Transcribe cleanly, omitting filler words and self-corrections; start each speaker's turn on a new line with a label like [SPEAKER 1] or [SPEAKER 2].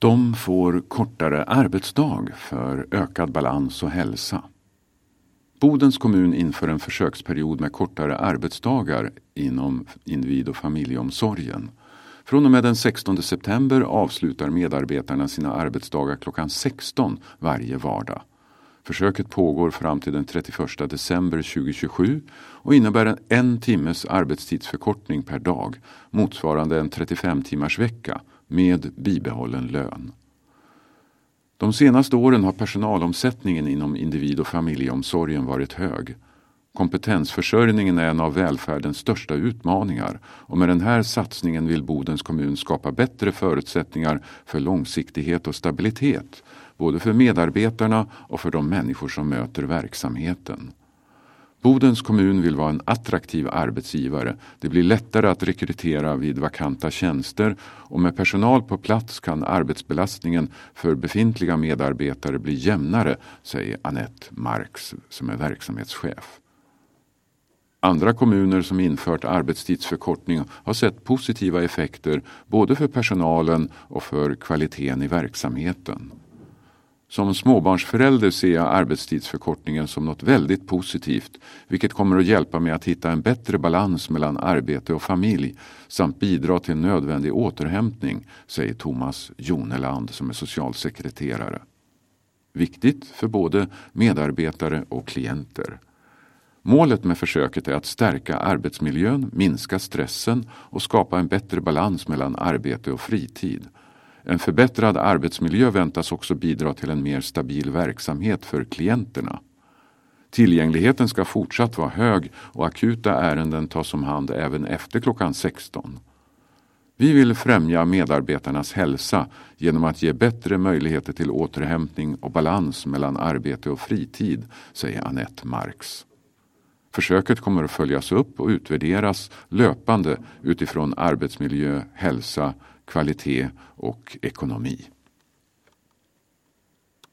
[SPEAKER 1] De får kortare arbetsdag för ökad balans och hälsa. Bodens kommun inför en försöksperiod med kortare arbetsdagar inom individ- och familjeomsorgen. Från och med den 16 september avslutar medarbetarna sina arbetsdagar klockan 16 varje vardag. Försöket pågår fram till den 31 december 2027 och innebär en timmes arbetstidsförkortning per dag, motsvarande en 35-timmars vecka med bibehållen lön. De senaste åren har personalomsättningen inom individ- och familjeomsorgen varit hög. Kompetensförsörjningen är en av välfärdens största utmaningar och med den här satsningen vill Bodens kommun skapa bättre förutsättningar för långsiktighet och stabilitet, både för medarbetarna och för de människor som möter verksamheten. Bodens kommun vill vara en attraktiv arbetsgivare. Det blir lättare att rekrytera vid vakanta tjänster och med personal på plats kan arbetsbelastningen för befintliga medarbetare bli jämnare, säger Anette Marx som är verksamhetschef. Andra kommuner som infört arbetstidsförkortning har sett positiva effekter både för personalen och för kvaliteten i verksamheten. Som småbarnsförälder ser jag arbetstidsförkortningen som något väldigt positivt, vilket kommer att hjälpa mig att hitta en bättre balans mellan arbete och familj samt bidra till en nödvändig återhämtning, säger Thomas Joneland som är socialsekreterare. Viktigt för både medarbetare och klienter. Målet med försöket är att stärka arbetsmiljön, minska stressen och skapa en bättre balans mellan arbete och fritid. En förbättrad arbetsmiljö väntas också bidra till en mer stabil verksamhet för klienterna. Tillgängligheten ska fortsatt vara hög och akuta ärenden tas om hand även efter klockan 16. Vi vill främja medarbetarnas hälsa genom att ge bättre möjligheter till återhämtning och balans mellan arbete och fritid, säger Anette Marx. Försöket kommer att följas upp och utvärderas löpande utifrån arbetsmiljö, hälsa, kvalitet och ekonomi.